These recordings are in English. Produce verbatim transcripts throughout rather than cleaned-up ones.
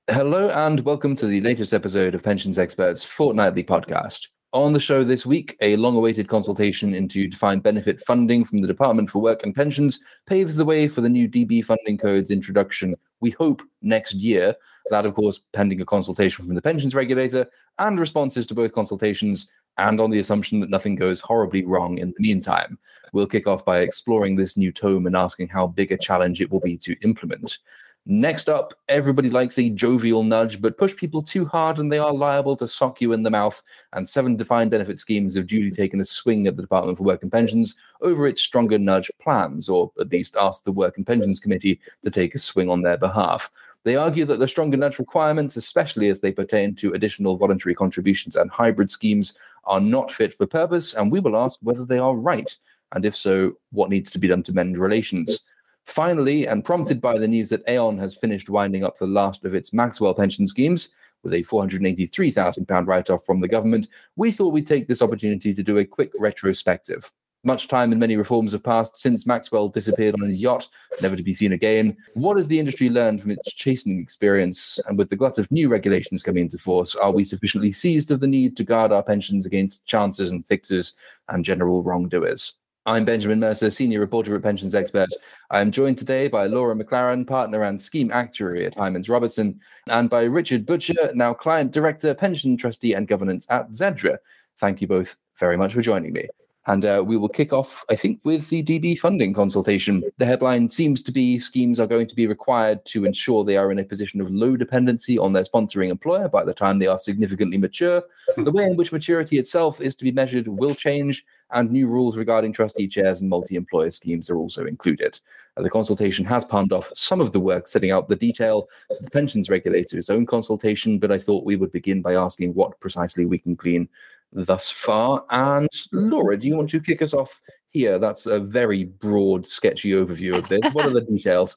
Hello and welcome to the latest episode of Pensions Experts Fortnightly Podcast. On the show this week, a long-awaited consultation into defined benefit funding from the Department for Work and Pensions paves the way for the new D B funding code's introduction, we hope, next year. That, of course, pending a consultation from the pensions regulator and responses to both consultations, and on the assumption that nothing goes horribly wrong in the meantime. We'll kick off by exploring this new tome and asking how big a challenge it will be to implement. Next up, everybody likes a jovial nudge, but push people too hard and they are liable to sock you in the mouth, and seven defined benefit schemes have duly taken a swing at the Department for Work and Pensions over its stronger nudge plans, or at least asked the Work and Pensions Committee to take a swing on their behalf. They argue that the stronger nudge requirements, especially as they pertain to additional voluntary contributions and hybrid schemes, are not fit for purpose, and we will ask whether they are right, and if so, what needs to be done to mend relations. Finally, and prompted by the news that Aon has finished winding up the last of its Maxwell pension schemes with a four hundred eighty-three thousand pounds write-off from the government, we thought we'd take this opportunity to do a quick retrospective. Much time and many reforms have passed since Maxwell disappeared on his yacht, never to be seen again. What has the industry learned from its chastening experience? And with the glut of new regulations coming into force, are we sufficiently seized of the need to guard our pensions against chances and fixes and general wrongdoers? I'm Benjamin Mercer, Senior Reporter at Pensions Expert. I am joined today by Laura McLaren, Partner and Scheme Actuary at Hymans Robertson, and by Richard Butcher, now Client Director, Pension Trustee and Governance at Zedra. Thank you both very much for joining me. And uh, we will kick off, I think, with the D B funding consultation. The headline seems to be schemes are going to be required to ensure they are in a position of low dependency on their sponsoring employer by the time they are significantly mature. The way in which maturity itself is to be measured will change, and new rules regarding trustee chairs and multi-employer schemes are also included. Uh, the consultation has palmed off some of the work setting out the detail to the pensions regulator's own consultation, but I thought we would begin by asking what precisely we can glean thus far. And Laura, do you want to kick us off here? That's a very broad, sketchy overview of this. What are the details?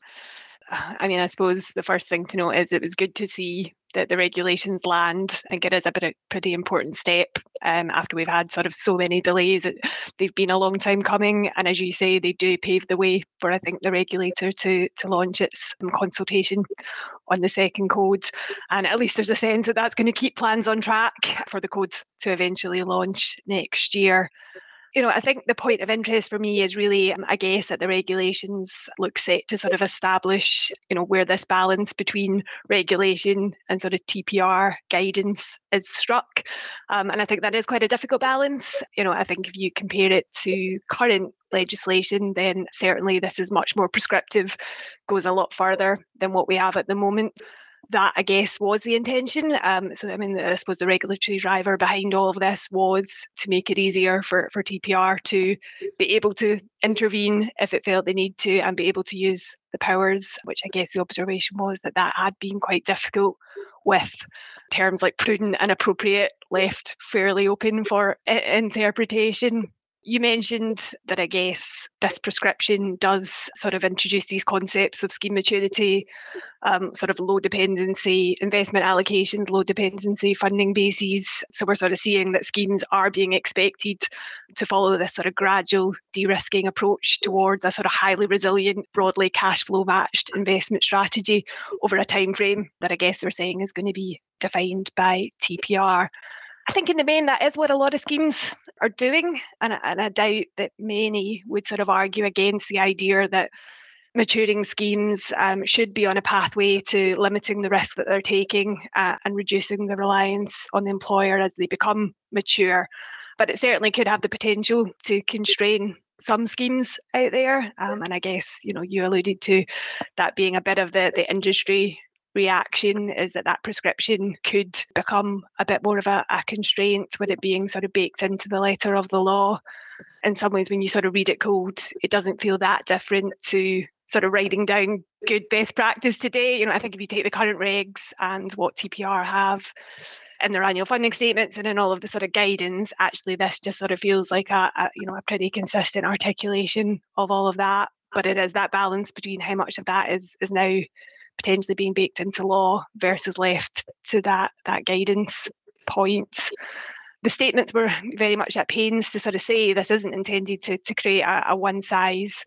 I mean, I suppose the first thing to note is it was good to see that the regulations land. I think it is a pretty, pretty important step um, after we've had sort of so many delays. They've been a long time coming. And as you say, they do pave the way for, I think, the regulator to, to launch its um, consultation on the second code. And at least there's a sense that that's going to keep plans on track for the codes to eventually launch next year. You know, I think the point of interest for me is really, um, I guess, that the regulations look set to sort of establish, you know, where this balance between regulation and sort of T P R guidance is struck. Um, and I think that is quite a difficult balance. You know, I think if you compare it to current legislation, then certainly this is much more prescriptive, goes a lot further than what we have at the moment. That, I guess, was the intention. Um, so, I mean, I suppose the regulatory driver behind all of this was to make it easier for, for T P R to be able to intervene if it felt they need to and be able to use the powers, which I guess the observation was that that had been quite difficult with terms like prudent and appropriate left fairly open for interpretation. You mentioned that, I guess, this prescription does sort of introduce these concepts of scheme maturity, um, sort of low dependency investment allocations, low dependency funding bases. So we're sort of seeing that schemes are being expected to follow this sort of gradual de-risking approach towards a sort of highly resilient, broadly cash flow matched investment strategy over a time frame that I guess they're saying is going to be defined by T P R. I think in the main, that is what a lot of schemes are doing. And, and I doubt that many would sort of argue against the idea that maturing schemes um, should be on a pathway to limiting the risk that they're taking uh, and reducing the reliance on the employer as they become mature. But it certainly could have the potential to constrain some schemes out there. Um, and I guess, you know, you alluded to that being a bit of the, the industry reaction, is that that prescription could become a bit more of a, a constraint with it being sort of baked into the letter of the law. In some ways, when you sort of read it cold, it doesn't feel that different to sort of writing down good best practice today. You know, I think if you take the current regs and what T P R have in their annual funding statements and in all of the sort of guidance, actually this just sort of feels like a, a you know a pretty consistent articulation of all of that. But it is that balance between how much of that is is now potentially being baked into law versus left to that that guidance point. The statements were very much at pains to sort of say this isn't intended to, to create a, a one size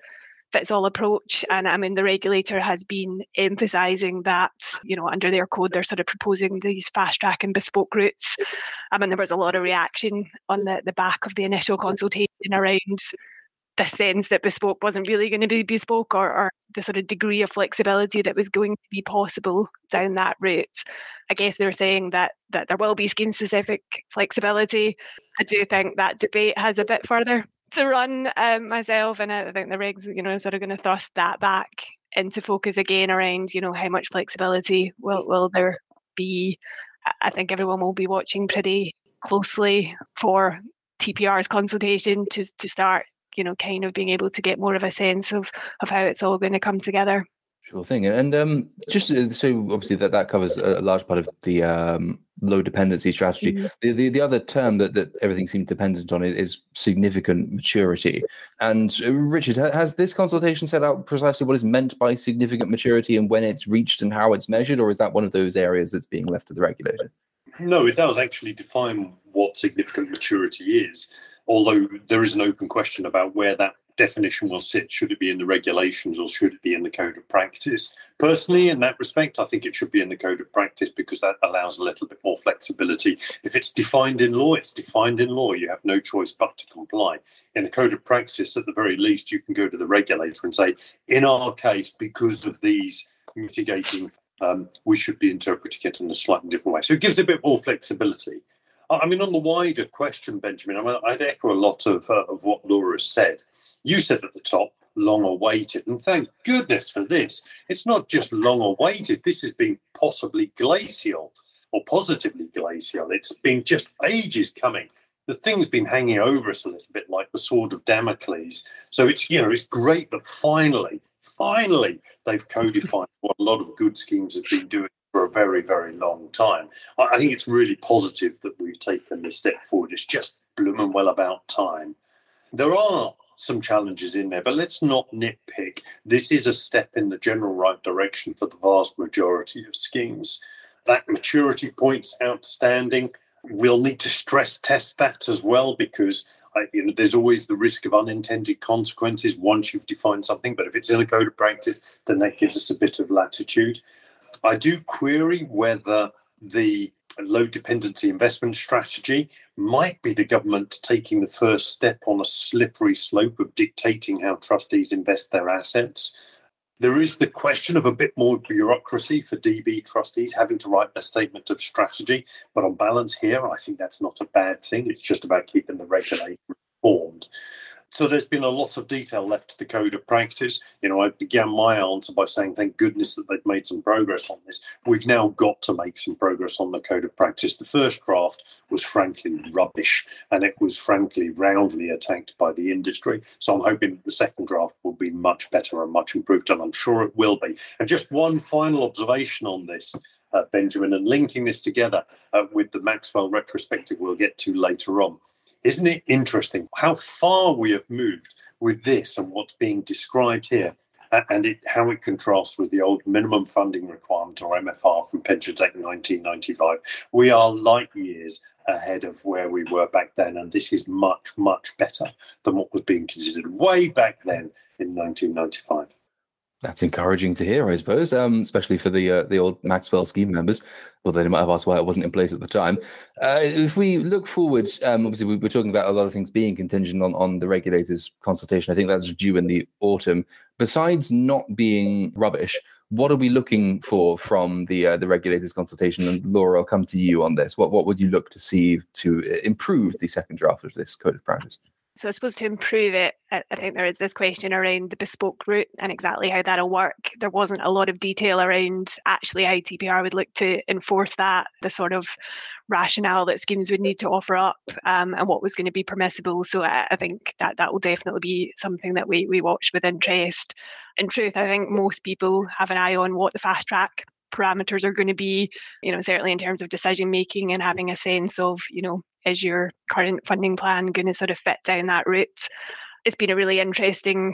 fits all approach. And I mean, the regulator has been emphasising that, you know, under their code, they're sort of proposing these fast track and bespoke routes. I mean, there was a lot of reaction on the, the back of the initial consultation around the sense that bespoke wasn't really going to be bespoke, or, or the sort of degree of flexibility that was going to be possible down that route. I guess they're saying that that there will be scheme-specific flexibility. I do think that debate has a bit further to run um, myself, and I think the regs, you know, sort of going to thrust that back into focus again around, you know, how much flexibility will, will there be. I think everyone will be watching pretty closely for T P R's consultation to to start, you know, kind of being able to get more of a sense of of how it's all going to come together. Sure thing. And um, just uh, so obviously that, that covers a large part of the um, low dependency strategy. Mm-hmm. The, the the other term that, that everything seems dependent on is significant maturity. And uh, Richard, has this consultation set out precisely what is meant by significant maturity and when it's reached and how it's measured, or is that one of those areas that's being left to the regulator? No, it does actually define what significant maturity is, although there is an open question about where that definition will sit. Should it be in the regulations or should it be in the code of practice? Personally, in that respect, I think it should be in the code of practice because that allows a little bit more flexibility. If it's defined in law, it's defined in law. You have no choice but to comply. In the code of practice, at the very least, you can go to the regulator and say, in our case, because of these mitigating, um, we should be interpreting it in a slightly different way. So it gives a bit more flexibility. I mean, on the wider question, Benjamin, I mean, I'd echo a lot of, uh, of what Laura has said. You said at the top, long awaited, and thank goodness for this. It's not just long awaited. This has been possibly glacial or positively glacial. It's been just ages coming. The thing's been hanging over us a little bit like the sword of Damocles. So it's, you know, it's great that finally, finally, they've codified what a lot of good schemes have been doing for a very, very long time. I think it's really positive that we've taken this step forward. It's just blooming well about time. There are some challenges in there, but let's not nitpick. This is a step in the general right direction for the vast majority of schemes. That maturity point's outstanding. We'll need to stress test that as well because uh, you know, there's always the risk of unintended consequences once you've defined something, but if it's in a code of practice, then that gives us a bit of latitude. I do query whether the low dependency investment strategy might be the government taking the first step on a slippery slope of dictating how trustees invest their assets. There is the question of a bit more bureaucracy for D B trustees having to write a statement of strategy. But on balance here, I think that's not a bad thing. It's just about keeping the regulator informed. So there's been a lot of detail left to the code of practice. You know, I began my answer by saying, thank goodness that they've made some progress on this. We've now got to make some progress on the code of practice. The first draft was frankly rubbish, and it was frankly roundly attacked by the industry. So I'm hoping that the second draft will be much better and much improved, and I'm sure it will be. And just one final observation on this, uh, Benjamin, and linking this together uh, with the Maxwell retrospective we'll get to later on. Isn't it interesting how far we have moved with this and what's being described here, and it, how it contrasts with the old minimum funding requirement, or M F R, from Pensions Act nineteen ninety-five. We are light years ahead of where we were back then, and this is much, much better than what was being considered way back then in nineteen ninety-five. That's encouraging to hear, I suppose, um, especially for the uh, the old Maxwell scheme members, although they might have asked why it wasn't in place at the time. Uh, if we look forward, um, obviously we we're talking about a lot of things being contingent on, on the regulator's consultation. I think that's due in the autumn. Besides not being rubbish, what are we looking for from the uh, the regulator's consultation? And Laura, I'll come to you on this. What what would you look to see to improve the second draft of this code of practice? So I suppose to improve it, I think there is this question around the bespoke route and exactly how that'll work. There wasn't a lot of detail around actually how T P R would look to enforce that, the sort of rationale that schemes would need to offer up, um, and what was going to be permissible. So I, I think that that will definitely be something that we we watch with interest. In truth, I think most people have an eye on what the fast track parameters are going to be, you know, certainly in terms of decision making and having a sense of, you know, is your current funding plan going to sort of fit down that route? It's been a really interesting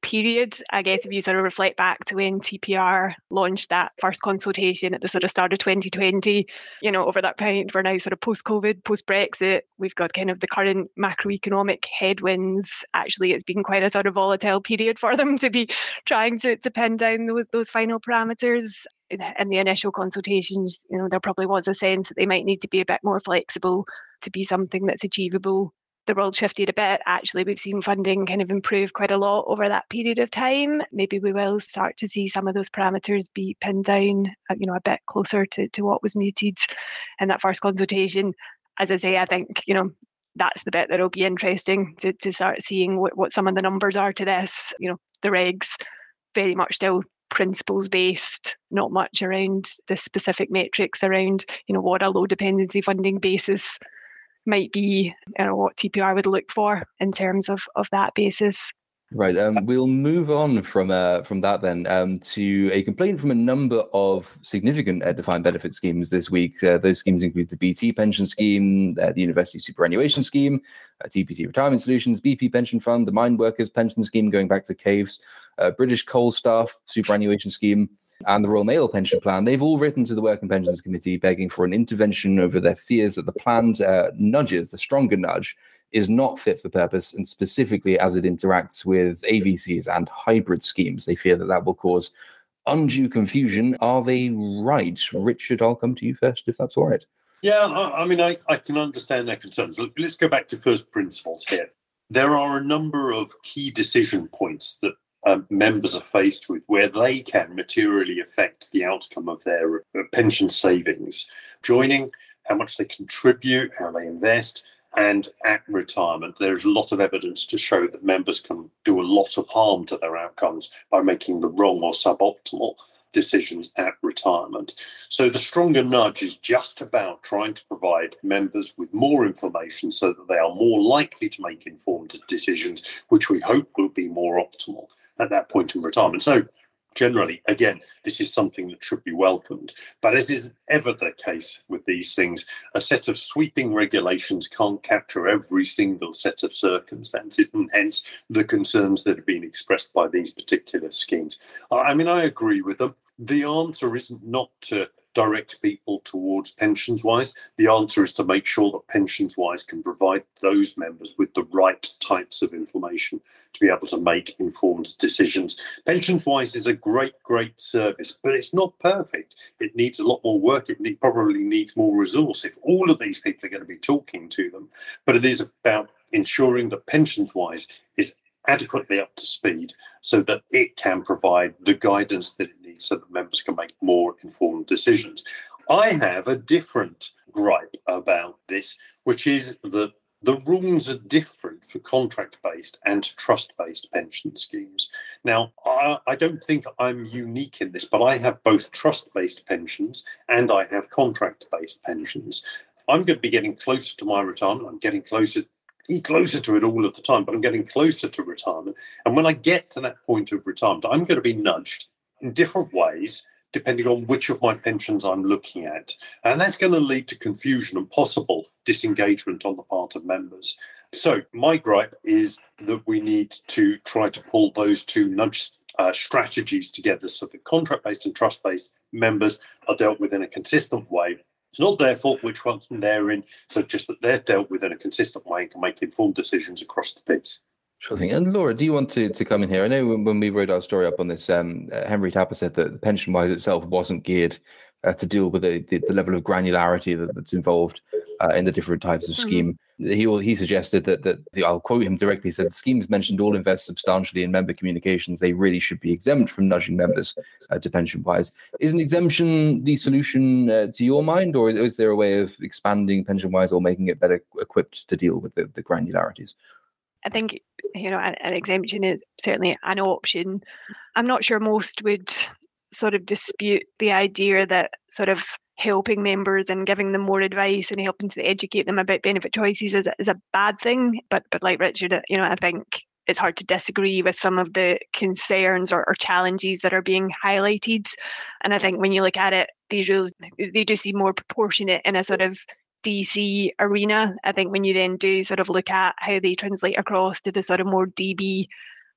period. I guess if you sort of reflect back to when T P R launched that first consultation at the sort of start of twenty twenty, you know, over that point, we're now sort of post-COVID, post-Brexit, we've got kind of the current macroeconomic headwinds. Actually, it's been quite a sort of volatile period for them to be trying to, to pin down those, those final parameters. In the initial consultations, you know, there probably was a sense that they might need to be a bit more flexible to be something that's achievable. The world shifted a bit. Actually, we've seen funding kind of improve quite a lot over that period of time. Maybe we will start to see some of those parameters be pinned down, you know, a bit closer to, to what was mooted in that first consultation. As I say, I think, you know, that's the bit that'll be interesting to, to start seeing what, what some of the numbers are to this. You know, the regs very much still principles based, not much around the specific metrics around, you know, what a low dependency funding basis might be, you know, what T P R would look for in terms of, of that basis. Right. Um, we'll move on from uh, from that then um, to a complaint from a number of significant uh, defined benefit schemes this week. Uh, those schemes include the B T pension scheme, uh, the University Superannuation Scheme, uh, T P T Retirement Solutions, B P Pension Fund, the Mine Workers Pension Scheme going back to Caves, uh, British Coal Staff Superannuation Scheme, and the Royal Mail Pension Plan. They've all written to the Work and Pensions Committee begging for an intervention over their fears that the planned uh, nudges, the stronger nudge, is not fit for purpose, and specifically as it interacts with A V Cs and hybrid schemes. They fear that that will cause undue confusion. Are they right? Richard, I'll come to you first, if that's all right. Yeah, I, I mean, I, I can understand their concerns. Let's go back to first principles here. There are a number of key decision points that um, members are faced with where they can materially affect the outcome of their uh, pension savings. Joining, how much they contribute, how they invest, and at retirement, there's a lot of evidence to show that members can do a lot of harm to their outcomes by making the wrong or suboptimal decisions at retirement. So the stronger nudge is just about trying to provide members with more information so that they are more likely to make informed decisions, which we hope will be more optimal at that point in retirement. So generally, again, this is something that should be welcomed. But as is ever the case with these things, a set of sweeping regulations can't capture every single set of circumstances, and hence the concerns that have been expressed by these particular schemes. I mean, I agree with them. The answer isn't not to direct people towards PensionsWise. The answer is to make sure that PensionsWise can provide those members with the right types of information to be able to make informed decisions. PensionsWise is a great, great service, but it's not perfect. It needs a lot more work. It need, probably needs more resource if all of these people are going to be talking to them. But it is about ensuring that PensionsWise is adequately up to speed so that it can provide the guidance that it needs so that members can make more informed decisions. I have a different gripe about this, which is that the rules are different for contract-based and trust-based pension schemes. Now, I, I don't think I'm unique in this, but I have both trust-based pensions and I have contract-based pensions. I'm going to be getting closer to my retirement. I'm getting closer closer to it all of the time, but I'm getting closer to retirement. And when I get to that point of retirement, I'm going to be nudged in different ways, depending on which of my pensions I'm looking at. And that's going to lead to confusion and possible disengagement on the part of members. So my gripe is that we need to try to pull those two nudge uh, strategies together so that contract-based and trust-based members are dealt with in a consistent way. It's not their fault which ones they're in, so just that they're dealt with in a consistent way and can make informed decisions across the piece. Sure thing. And Laura, do you want to, to come in here? I know when, when we wrote our story up on this, um, uh, Henry Tapper said that PensionsWise itself wasn't geared uh, to deal with the, the, the level of granularity that, that's involved uh, in the different types of scheme. Mm-hmm. He he suggested that, that the, I'll quote him directly, he said, the schemes mentioned all invest substantially in member communications. They really should be exempt from nudging members uh, to PensionsWise. Is an exemption the solution uh, to your mind, or is there a way of expanding PensionsWise or making it better equipped to deal with the, the granularities? I think, you know, an, an exemption is certainly an option. I'm not sure most would sort of dispute the idea that sort of helping members and giving them more advice and helping to educate them about benefit choices is, is a bad thing. But but like Richard, you know, I think it's hard to disagree with some of the concerns or, or challenges that are being highlighted. And I think when you look at it, these rules, they just seem more proportionate in a sort of D C arena. I think when you then do sort of look at how they translate across to the sort of more D B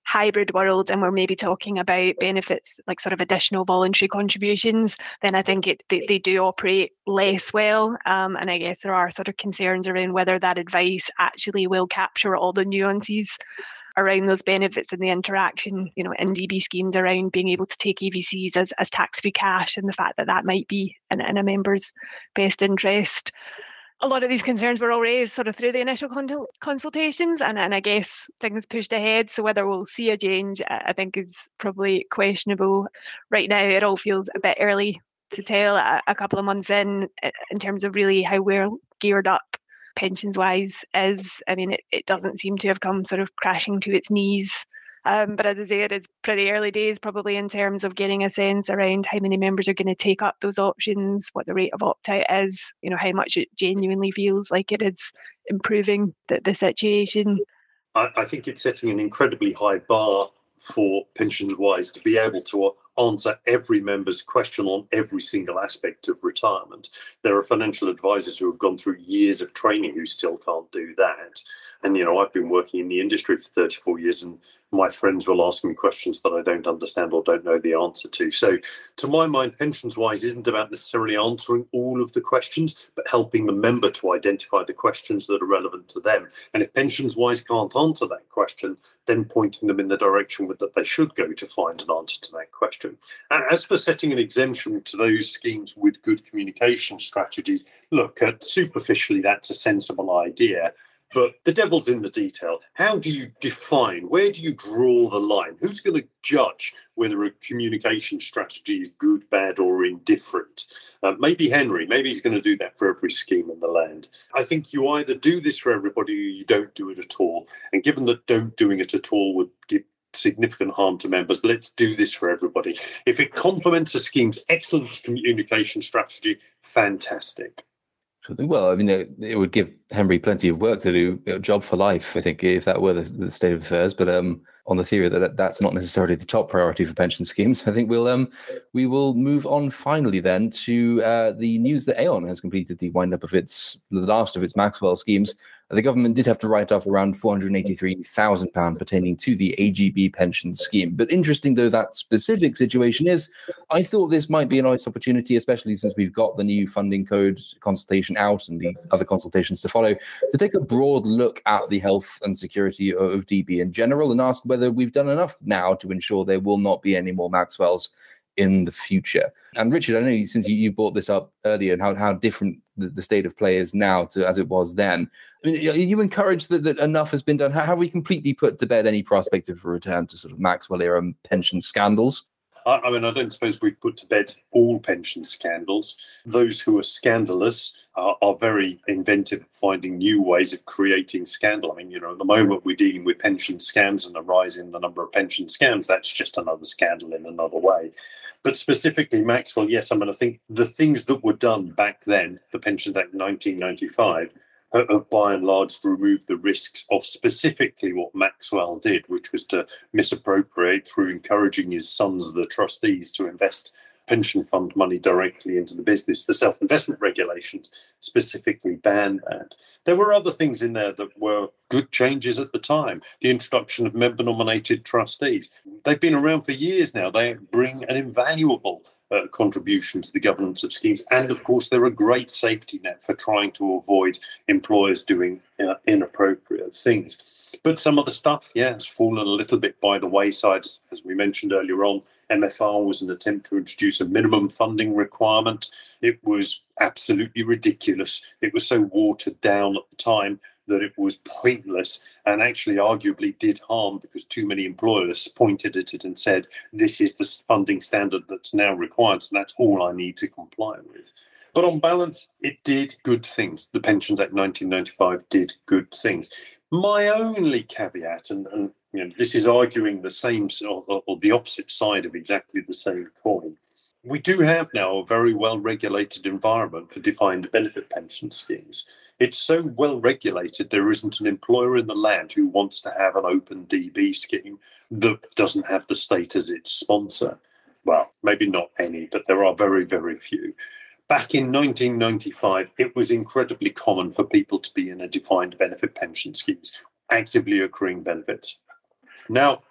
hybrid world and we're maybe talking about benefits like sort of additional voluntary contributions, then I think it they, they do operate less well. Um, and I guess there are sort of concerns around whether that advice actually will capture all the nuances around those benefits and the interaction, you know, in D B schemes around being able to take A V Cs as, as tax-free cash, and the fact that that might be in, in a member's best interest. A lot of these concerns were all raised sort of through the initial con- consultations, and, and I guess things pushed ahead. So whether we'll see a change, I think is probably questionable. Right now, it all feels a bit early to tell. A, a couple of months in, in terms of really how we're geared up pensions-wise is, I mean, it, it doesn't seem to have come sort of crashing to its knees. Um, but as I say, it is pretty early days probably in terms of getting a sense around how many members are going to take up those options, what the rate of opt-out is, you know, how much it genuinely feels like it is improving the, the situation. I, I think it's setting an incredibly high bar for Pensions-Wise to be able to answer every member's question on every single aspect of retirement. There are financial advisors who have gone through years of training who still can't do that. And, you know, I've been working in the industry for thirty-four years and my friends will ask me questions that I don't understand or don't know the answer to. So to my mind, Pensions-Wise isn't about necessarily answering all of the questions, but helping the member to identify the questions that are relevant to them. And if Pensions-Wise can't answer that question, then pointing them in the direction that they should go to find an answer to that question. As for setting an exemption to those schemes with good communication strategies, look, uh, superficially, that's a sensible idea. But the devil's in the detail. How do you define, where do you draw the line? Who's going to judge whether a communication strategy is good, bad, or indifferent? Uh, maybe Henry, maybe he's going to do that for every scheme in the land. I think you either do this for everybody or you don't do it at all. And given that don't doing it at all would give significant harm to members, let's do this for everybody. If it complements a scheme's excellent communication strategy, fantastic. Well, I mean, it, it would give Henry plenty of work to do, a job for life, I think, if that were the, the state of affairs. But um, on the theory that that's not necessarily the top priority for pension schemes, I think we'll um, we will move on finally then to uh, the news that Aon has completed the wind up of its the last of its Maxwell schemes. The government did have to write off around four hundred eighty-three thousand pounds pertaining to the A G B pension scheme. But interesting though that specific situation is, I thought this might be a nice opportunity, especially since we've got the new funding code consultation out and the other consultations to follow, to take a broad look at the health and security of D B in general and ask whether we've done enough now to ensure there will not be any more Maxwells in the future. And Richard, I know since you, you brought this up earlier and how, how different the, the state of play is now to as it was then, I mean, are you encouraged that, that enough has been done? How have we completely put to bed any prospect of a return to sort of Maxwell era pension scandals? I, I mean, I don't suppose we've put to bed all pension scandals. Those who are scandalous are, are very inventive at finding new ways of creating scandal. I mean, you know, at the moment we're dealing with pension scams and a rise in the number of pension scams. That's just another scandal in another way. But specifically Maxwell, yes, I mean, I think the things that were done back then, the Pensions Act nineteen ninety-five, have by and large removed the risks of specifically what Maxwell did, which was to misappropriate through encouraging his sons, the trustees, to invest pension fund money directly into the business. The self-investment regulations specifically banned that. There were other things in there that were good changes at the time. The introduction of member-nominated trustees. They've been around for years now. They bring an invaluable uh, contribution to the governance of schemes. And, of course, they're a great safety net for trying to avoid employers doing uh, inappropriate things. But some of the stuff, yeah, has fallen a little bit by the wayside. As, as we mentioned earlier on, M F R was an attempt to introduce a minimum funding requirement. It was absolutely ridiculous. It was so watered down at the time that it was pointless and actually arguably did harm because too many employers pointed at it and said, this is the funding standard that's now required, so that's all I need to comply with. But on balance, it did good things. The Pensions Act nineteen ninety-five did good things. My only caveat, and, and you know, this is arguing the same or, or the opposite side of exactly the same coin. We do have now a very well-regulated environment for defined benefit pension schemes. It's so well-regulated, there isn't an employer in the land who wants to have an open D B scheme that doesn't have the state as its sponsor. Well, maybe not any, but there are very, very few. Back in nineteen ninety-five, it was incredibly common for people to be in a defined benefit pension schemes, actively accruing benefits. Now,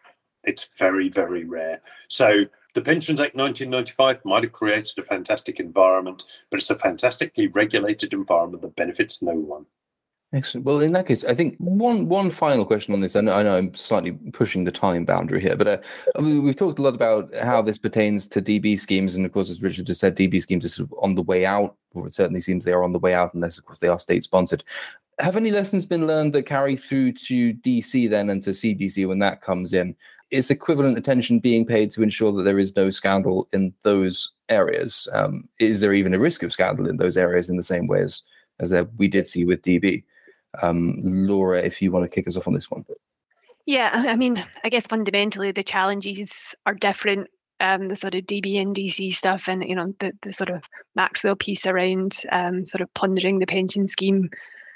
It's very, very rare. So the Pensions Act nineteen ninety-five might have created a fantastic environment, but it's a fantastically regulated environment that benefits no one. Excellent. Well, in that case, I think one one final question on this. I know, I know I'm slightly pushing the time boundary here, but uh, I mean, we've talked a lot about how this pertains to D B schemes. And of course, as Richard just said, D B schemes are sort of on the way out, or it certainly seems they are on the way out, unless, of course, they are state-sponsored. Have any lessons been learned that carry through to D C then and to C D C when that comes in? Is equivalent attention being paid to ensure that there is no scandal in those areas? Um, is there even a risk of scandal in those areas in the same way as, as uh, we did see with D B? Um, Laura, if you want to kick us off on this one. Yeah, I mean, I guess fundamentally the challenges are different. Um, the sort of D B and D C stuff, and you know, the, the sort of Maxwell piece around um, sort of plundering the pension scheme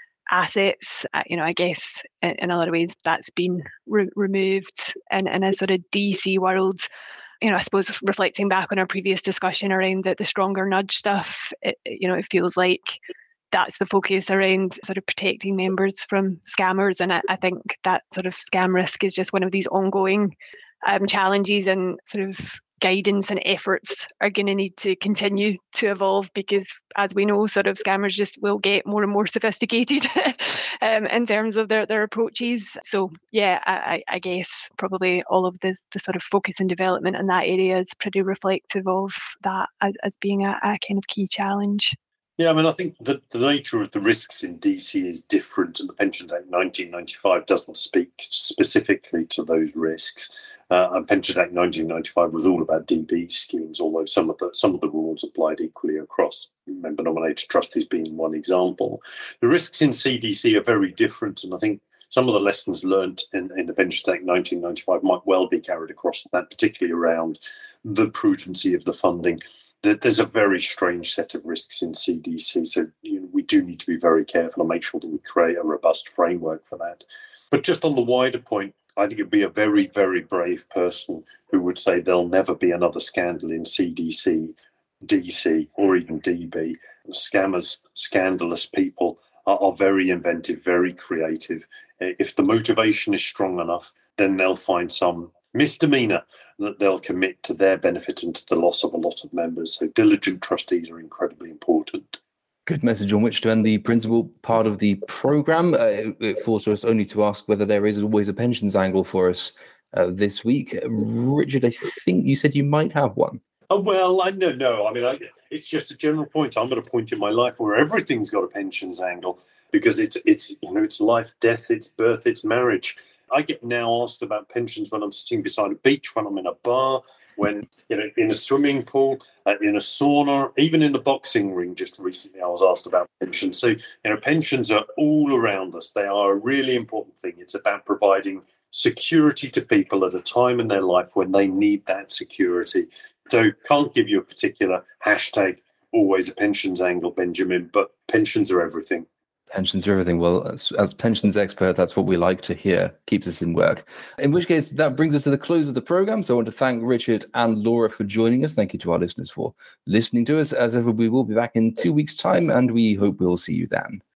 assets. Uh, you know, I guess in, in a lot of ways that's been re- removed in, in a sort of D C world. You know, I suppose reflecting back on our previous discussion around the, the stronger nudge stuff, it, you know, it feels like that's the focus around sort of protecting members from scammers. And I, I think that sort of scam risk is just one of these ongoing um, challenges, and sort of guidance and efforts are going to need to continue to evolve, because as we know, sort of scammers just will get more and more sophisticated um, in terms of their, their approaches. So yeah, I, I guess probably all of the, the sort of focus and development in that area is pretty reflective of that as, as being a, a kind of key challenge. Yeah, I mean, I think that the nature of the risks in D C is different, and the Pensions Act nineteen ninety-five doesn't speak specifically to those risks. Uh, and Pensions Act nineteen ninety-five was all about D B schemes, although some of the some of the rules applied equally across member-nominated trustees being one example. The risks in C D C are very different, and I think some of the lessons learned in, in the Pensions Act nineteen ninety-five might well be carried across that, particularly around the prudency of the funding. There's a very strange set of risks in C D C, so you know, we do need to be very careful and make sure that we create a robust framework for that. But just on the wider point, I think it'd be a very, very brave person who would say there'll never be another scandal in C D C, D C, or even D B. Scammers, scandalous people are, are very inventive, very creative. If the motivation is strong enough, then they'll find some misdemeanor that they'll commit to their benefit and to the loss of a lot of members. So diligent trustees are incredibly important. Good message on which to end the principal part of the programme. Uh, it, it falls to us only to ask whether there is always a pensions angle for us uh, this week. Richard, I think you said you might have one. Oh, well, I no, no. I mean, I, it's just a general point. I'm at a point in my life where everything's got a pensions angle, because it's it's you know it's life, death, it's birth, it's marriage. I get now asked about pensions when I'm sitting beside a beach, when I'm in a bar, when you know in a swimming pool, uh, in a sauna, even in the boxing ring. Just recently, I was asked about pensions. So you know, pensions are all around us. They are a really important thing. It's about providing security to people at a time in their life when they need that security. So can't give you a particular hashtag, always a pensions angle, Benjamin, but pensions are everything. Pensions are everything. Well, as, as pensions expert, that's what we like to hear. Keeps us in work. In which case, that brings us to the close of the program. So I want to thank Richard and Laura for joining us. Thank you to our listeners for listening to us. As ever, we will be back in two weeks' time, and we hope we'll see you then.